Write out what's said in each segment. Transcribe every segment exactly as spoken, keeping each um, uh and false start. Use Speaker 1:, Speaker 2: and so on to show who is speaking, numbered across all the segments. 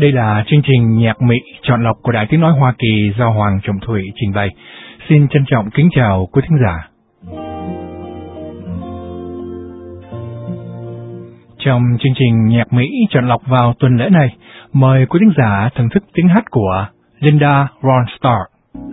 Speaker 1: Đây là chương trình nhạc Mỹ chọn lọc của Đài Tiếng Nói Hoa Kỳ do Hoàng Trọng Thủy trình bày. Xin trân trọng kính chào quý thính giả. Trong chương trình nhạc Mỹ chọn lọc vào tuần lễ này, mời quý thính giả thưởng thức tiếng hát của Linda Ronstadt.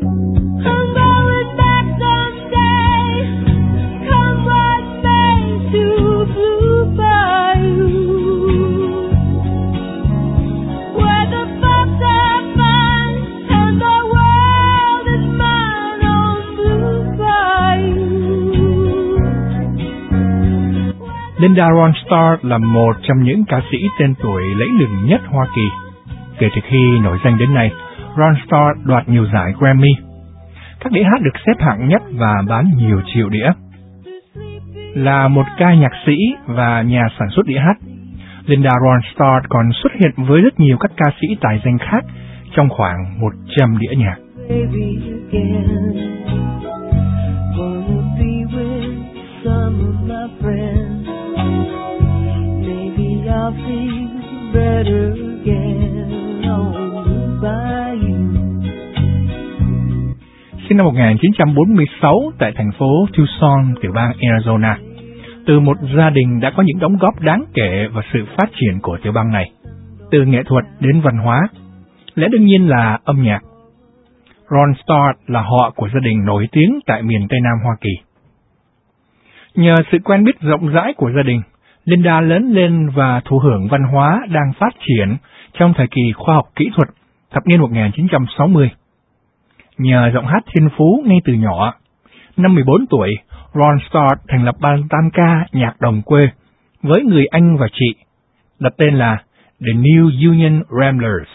Speaker 1: Linda Ronstadt là một trong những ca sĩ tên tuổi lẫy lừng nhất Hoa Kỳ. Kể từ khi nổi danh đến nay, Ronstadt đoạt nhiều giải Grammy. Các đĩa hát được xếp hạng nhất và bán nhiều triệu đĩa. Là một ca nhạc sĩ và nhà sản xuất đĩa hát, Linda Ronstadt còn xuất hiện với rất nhiều các ca sĩ tài danh khác trong khoảng một trăm đĩa nhạc. Sinh năm một nghìn chín trăm bốn mươi sáu tại thành phố Tucson, tiểu bang Arizona, từ một gia đình đã có những đóng góp đáng kể vào sự phát triển của tiểu bang này, từ nghệ thuật đến văn hóa, lẽ đương nhiên là âm nhạc. Ronstadt là họ của gia đình nổi tiếng tại miền Tây Nam Hoa Kỳ. Nhờ sự quen biết rộng rãi của gia đình, Linda lớn lên và thụ hưởng văn hóa đang phát triển trong thời kỳ khoa học kỹ thuật thập niên một nghìn chín trăm sáu mươi. Nhờ giọng hát thiên phú ngay từ nhỏ, năm mười bốn tuổi, Ronstadt thành lập ban tam ca nhạc đồng quê với người anh và chị, đặt tên là The New Union Ramblers.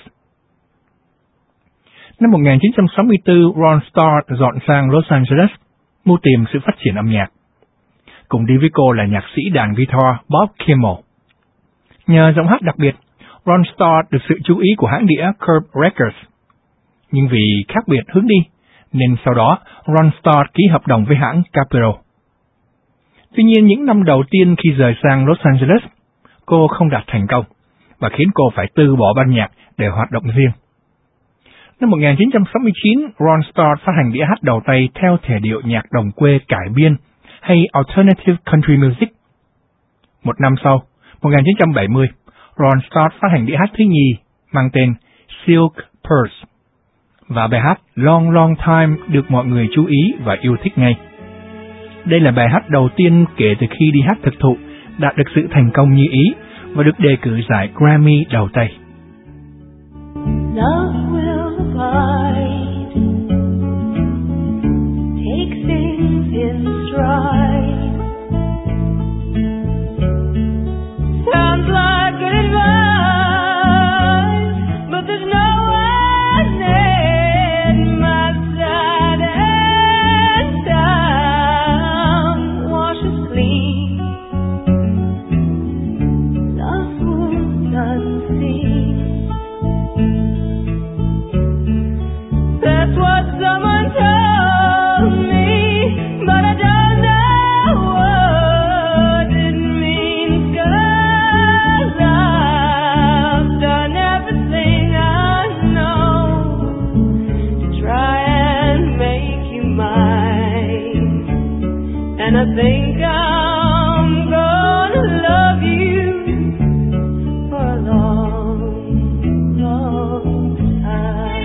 Speaker 1: Năm một nghìn chín trăm sáu mươi tư, Ronstadt dọn sang Los Angeles, mưu tìm sự phát triển âm nhạc. Cùng đi với cô là nhạc sĩ đàn guitar Bob Kimmel. Nhờ giọng hát đặc biệt, Ronstadt được sự chú ý của hãng đĩa Curb Records. Nhưng vì khác biệt hướng đi, nên sau đó Ronstadt ký hợp đồng với hãng Capitol. Tuy nhiên, những năm đầu tiên khi rời sang Los Angeles, cô không đạt thành công và khiến cô phải từ bỏ ban nhạc để hoạt động riêng. Năm một nghìn chín trăm sáu mươi chín, Ronstadt phát hành đĩa hát đầu tay theo thể điệu nhạc đồng quê cải biên hay Alternative Country Music. Một năm sau, một nghìn chín trăm bảy mươi, Ronstadt phát hành đĩa hát thứ nhì mang tên Silk Purse, và bài hát Long Long Time được mọi người chú ý và yêu thích ngay. Đây là bài hát đầu tiên kể từ khi đi hát thực thụ đạt được sự thành công như ý và được đề cử giải Grammy đầu tay.
Speaker 2: Love will fight, take things in stride. Sounds like good advice, but there's no one at my side, and time washes clean love's wounds unseen. That's what someone told me, but I don't know what it means, 'cause I've done everything I know to try and make you mine, and I think I'm gonna love you for a long, long time.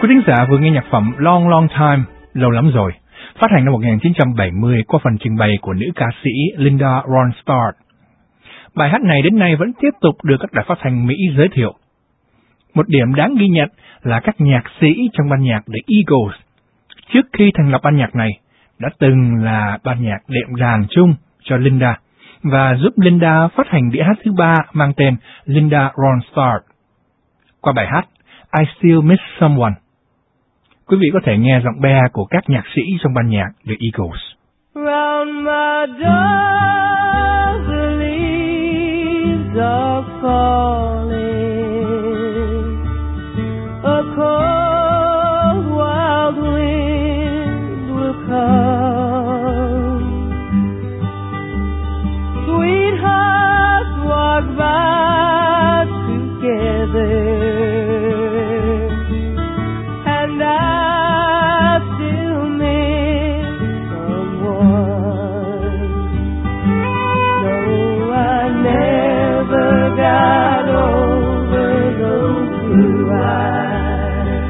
Speaker 1: Quý thính giả vừa nghe nhạc phẩm Long Long Time, lâu lắm rồi, phát hành năm một nghìn chín trăm bảy mươi qua phần trình bày của nữ ca sĩ Linda Ronstadt. Bài hát này đến nay vẫn tiếp tục được các đài phát thanh Mỹ giới thiệu. Một điểm đáng ghi nhận là các nhạc sĩ trong ban nhạc The Eagles, trước khi thành lập ban nhạc này, đã từng là ban nhạc đệm đàn chung cho Linda và giúp Linda phát hành đĩa hát thứ ba mang tên Linda Ronstadt. Qua bài hát I Still Miss Someone, quý vị có thể nghe giọng be của các nhạc sĩ trong ban nhạc The Eagles.
Speaker 2: Round my door the leaves are falling, a cold wild wind will come, sweethearts walk by together, and I still miss someone. No, I never got over those blue eyes.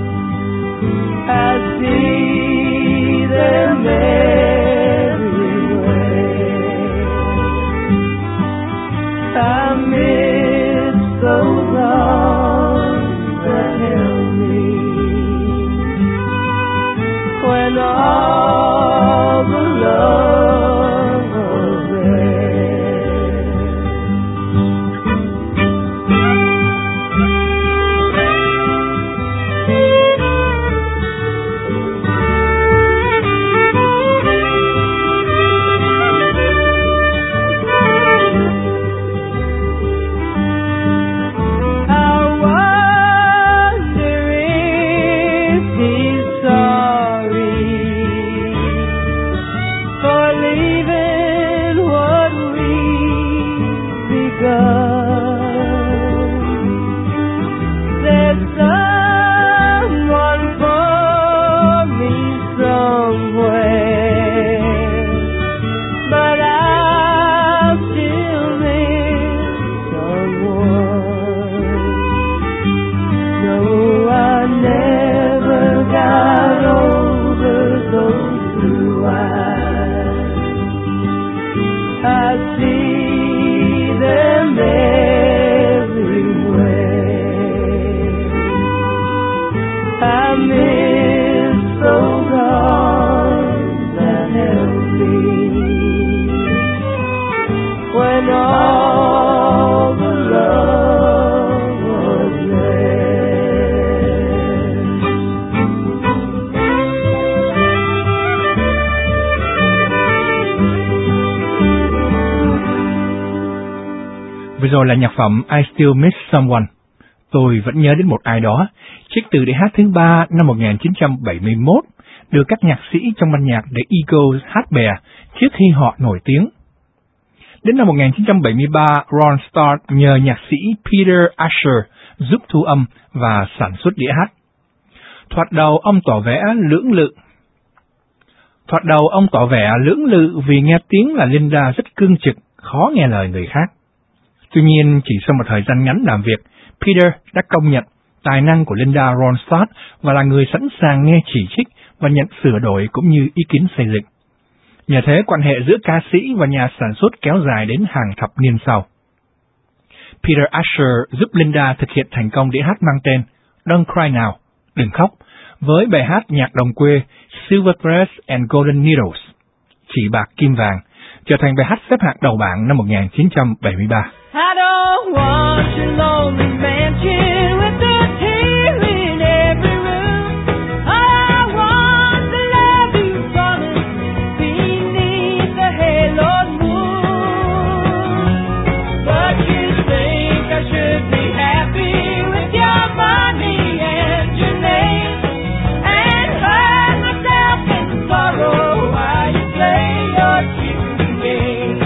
Speaker 2: I see them everywhere. I miss those arms that held me when all the love was there. I wonder if he's sorry for leaving what we've begun. There's someone for me somewhere, but I still miss someone. No, I never got over those blue eyes. I see them everywhere. I miss those arms that held me when all the love was there.
Speaker 1: Vừa rồi là nhạc phẩm I Still Miss Someone, tôi vẫn nhớ đến một ai đó, trích từ đĩa hát thứ ba năm một nghìn chín trăm bảy mươi mốt, được các nhạc sĩ trong ban nhạc The Eagles hát bè trước khi họ nổi tiếng. Đến năm một nghìn chín trăm bảy mươi ba, Ronstadt nhờ nhạc sĩ Peter Asher giúp thu âm và sản xuất đĩa hát. Thoạt đầu ông tỏ vẻ lưỡng lự. Thoạt đầu ông tỏ vẻ lưỡng lự vì nghe tiếng là Linda rất cương trực, khó nghe lời người khác. Tuy nhiên, chỉ sau một thời gian ngắn làm việc, Peter đã công nhận tài năng của Linda Ronstadt và là người sẵn sàng nghe chỉ trích và nhận sửa đổi cũng như ý kiến xây dựng. Nhờ thế, quan hệ giữa ca sĩ và nhà sản xuất kéo dài đến hàng thập niên sau. Peter Asher giúp Linda thực hiện thành công đĩa hát mang tên Don't Cry Now, Đừng Khóc, với bài hát nhạc đồng quê Silver Threads and Golden Needles, Chỉ bạc kim vàng, trở thành bài hát xếp hạng đầu bảng năm một nghìn chín trăm bảy mươi ba.
Speaker 2: I don't want your lonely mansion with a tear in every room. I want the love you promised beneath the haloed moon. But you think I should be happy with your money and your name, and hurt myself in sorrow while you play your cheating game.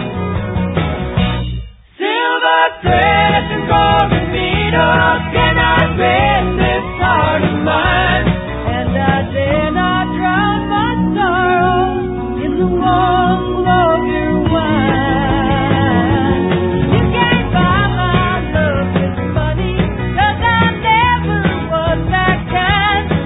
Speaker 2: Silver threads and golden needles cannot bend this heart of mine, and I dare not drown my sorrow in the warm glow of your wine. You can't buy my love with money, 'cause I never was that kind.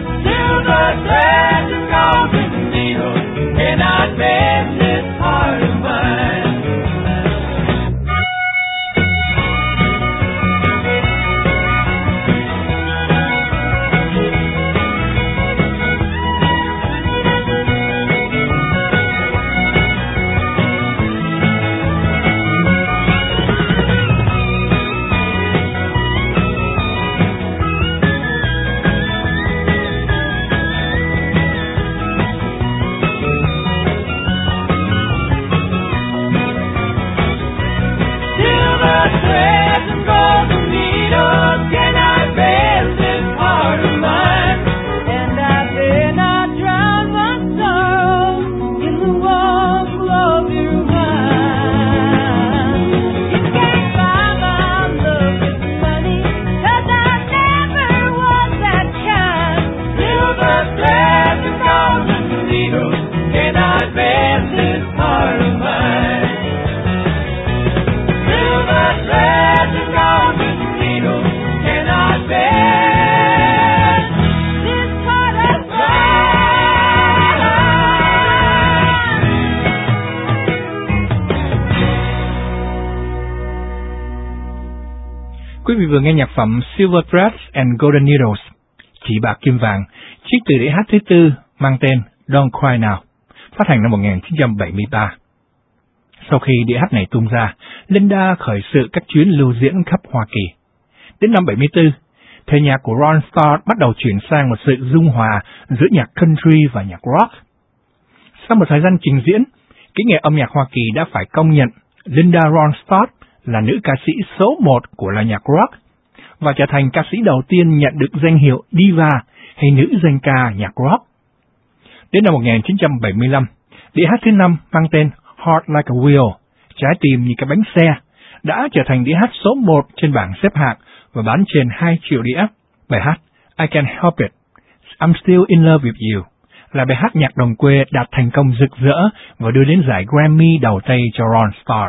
Speaker 1: Quý vị vừa nghe nhạc phẩm Silver Threads and Golden Needles, Chỉ bạc kim vàng, trích từ đĩa hát thứ tư mang tên Don't Cry Now, phát hành năm một nghìn chín trăm bảy mươi ba. Sau khi đĩa hát này tung ra, Linda khởi sự các chuyến lưu diễn khắp Hoa Kỳ. Đến năm bảy mươi tư, thể nhạc của Ron Starr bắt đầu chuyển sang một sự dung hòa giữa nhạc country và nhạc rock. Sau một thời gian trình diễn, kỹ nghệ âm nhạc Hoa Kỳ đã phải công nhận Linda Ronstadt là nữ ca sĩ số một của lời nhạc rock và trở thành ca sĩ đầu tiên nhận được danh hiệu diva hay nữ danh ca nhạc rock. Đến năm một nghìn chín trăm bảy mươi lăm, đĩa hát thứ năm mang tên Heart Like a Wheel, trái tim như cái bánh xe, đã trở thành đĩa hát số một trên bảng xếp hạng và bán trên hai triệu đĩa. Bài hát I Can't Help It, I'm Still in Love with You là bài hát nhạc đồng quê đạt thành công rực rỡ và đưa đến giải Grammy đầu tay cho Ron Starr.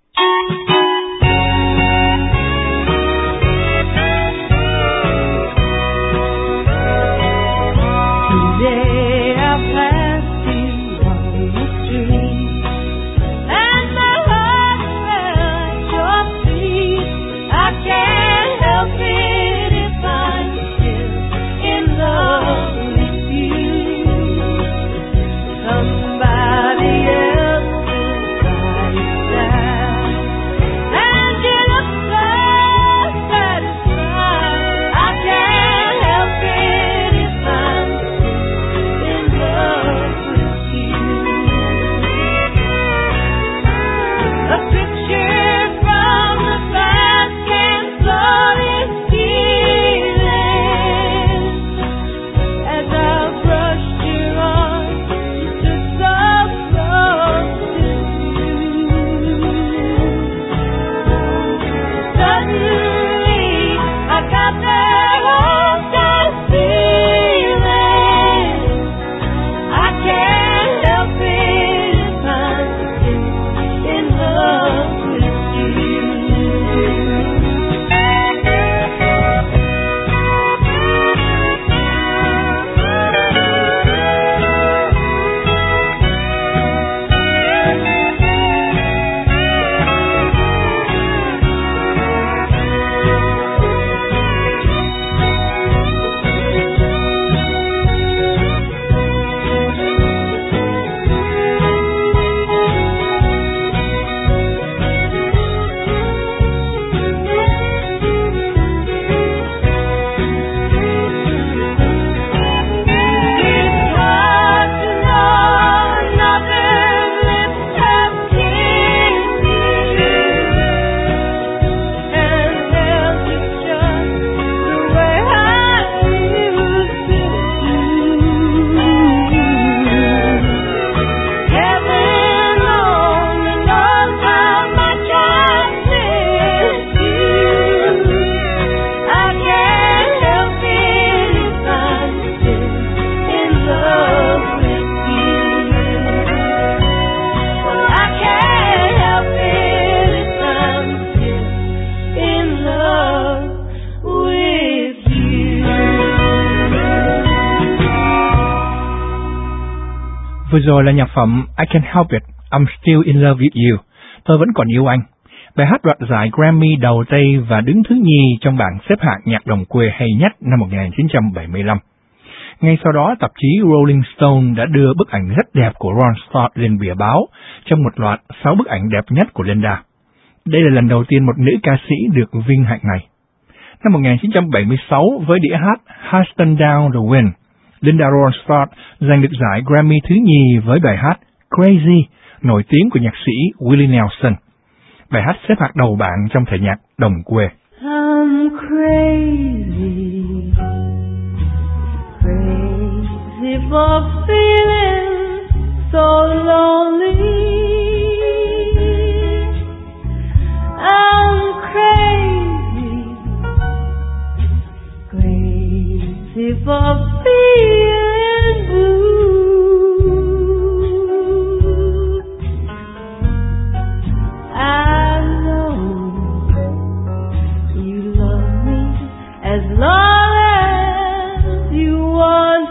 Speaker 1: Vừa rồi là nhạc phẩm I Can't Help It, I'm Still in Love with You, tôi vẫn còn yêu anh. Bài hát đoạt giải Grammy đầu tay và đứng thứ nhì trong bảng xếp hạng nhạc đồng quê hay nhất năm một nghìn chín trăm bảy mươi lăm. Ngay sau đó, tạp chí Rolling Stone đã đưa bức ảnh rất đẹp của Ron Starr lên bìa báo trong một loạt sáu bức ảnh đẹp nhất của Linda. Đây là lần đầu tiên một nữ ca sĩ được vinh hạnh này. Năm một nghìn chín trăm bảy mươi sáu, với đĩa hát Houston Down the Wind, Linda Ronstadt giành được giải Grammy thứ nhì với bài hát Crazy, nổi tiếng của nhạc sĩ Willie Nelson. Bài hát xếp hạng đầu bảng trong thể nhạc đồng quê.
Speaker 2: I'm crazy, crazy for feeling so lonely. I'm crazy, crazy for feeling blue. I know you love me as long as you want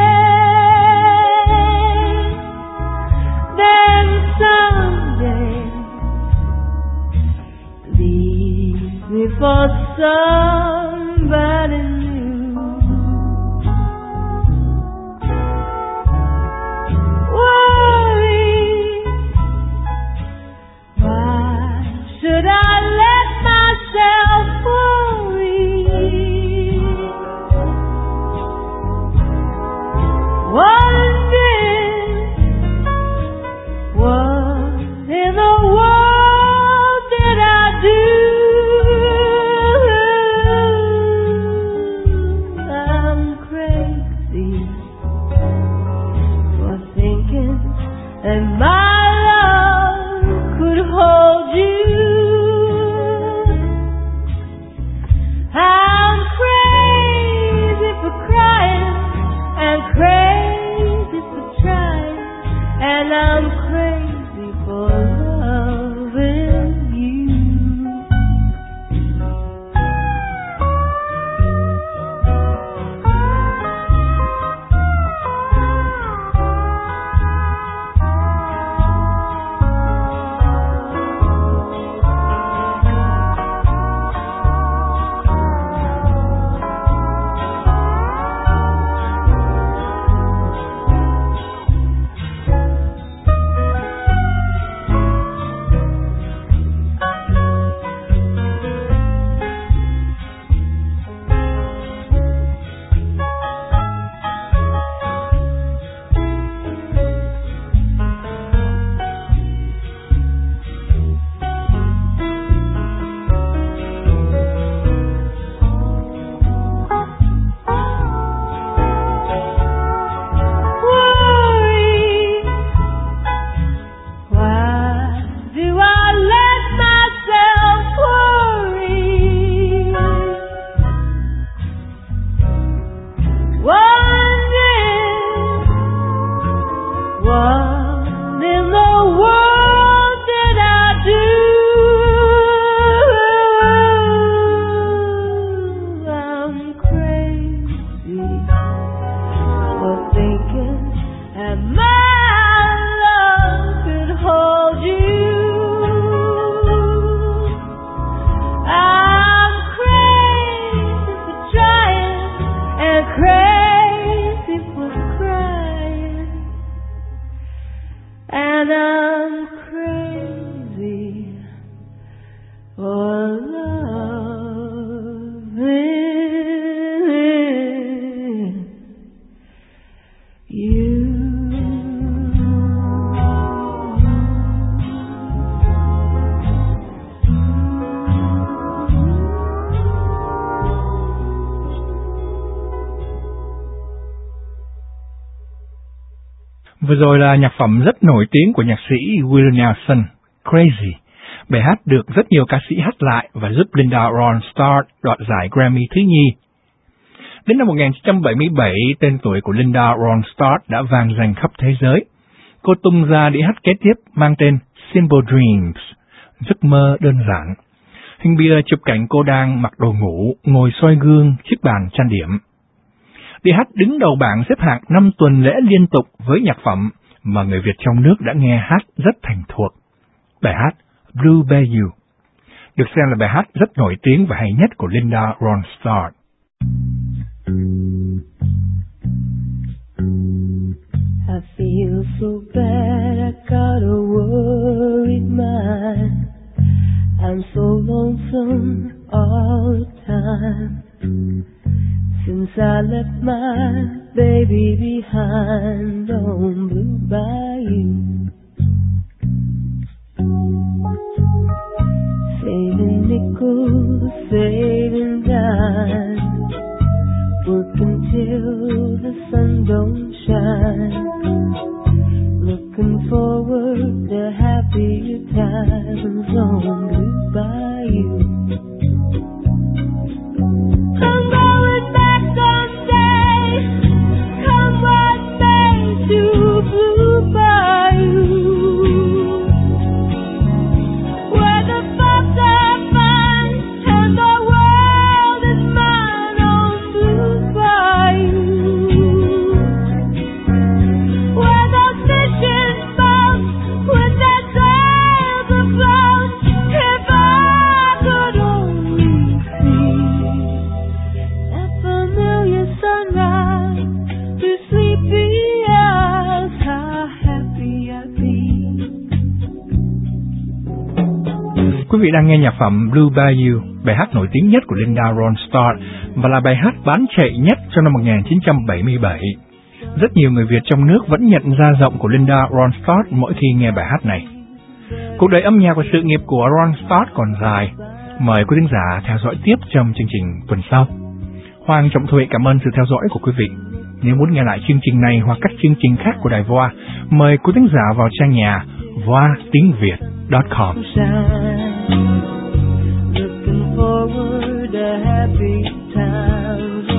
Speaker 2: it. Then someday leave me for somebody new. Worry, why should I let myself worry? Wondering what in the world did I do? I'm crazy for thinking that my love could hold you. I'm crazy for crying and crazy for trying, and I'm crazy for loving you.
Speaker 1: Vừa rồi là nhạc phẩm rất nổi tiếng của nhạc sĩ Willie Nelson, Crazy. Bài hát được rất nhiều ca sĩ hát lại và giúp Linda Ronstadt đoạt giải Grammy thứ nhì. Đến năm một nghìn chín trăm bảy mươi bảy, tên tuổi của Linda Ronstadt đã vang danh khắp thế giới. Cô tung ra đĩa hát kế tiếp mang tên Simple Dreams, giấc mơ đơn giản. Hình bìa chụp cảnh cô đang mặc đồ ngủ, ngồi soi gương chiếc bàn trang điểm. Đĩa hát đứng đầu bảng xếp hạng năm tuần lễ liên tục với nhạc phẩm mà người Việt trong nước đã nghe hát rất thành thuộc. Bài hát Blue Bayou được xem là bài hát rất nổi tiếng và hay nhất của Linda Ronstadt.
Speaker 2: I feel so bad, I got a worried mind. I'm so lonesome all the time. Since I left my baby behind on Blue Bayou, saving nickels, saving dimes, working till the sun don't shine, looking forward to happier times on Blue Bayou. I'm going back someday, come what may, to Blue Bayou, where the folks are fine and the world is mine on Blue Bayou, where the fishing boats with their sails afloat
Speaker 1: vị đang nghe nhạc phẩm Blue Bayou, bài hát nổi tiếng nhất của Linda Ronstadt và là bài hát bán chạy nhất trong năm một nghìn chín trăm bảy mươi bảy. Rất nhiều người Việt trong nước vẫn nhận ra giọng của Linda Ronstadt mỗi khi nghe bài hát này. Cuộc đời âm nhạc và sự nghiệp của Ronstadt còn dài. Mời quý thính giả theo dõi tiếp trong chương trình tuần sau. Hoàng Trọng Thụy cảm ơn sự theo dõi của quý vị. Nếu muốn nghe lại chương trình này hoặc các chương trình khác của Đài Voa, mời quý thính giả vào trang nhà voa tiếng việt chấm com.
Speaker 2: Looking forward to happy times.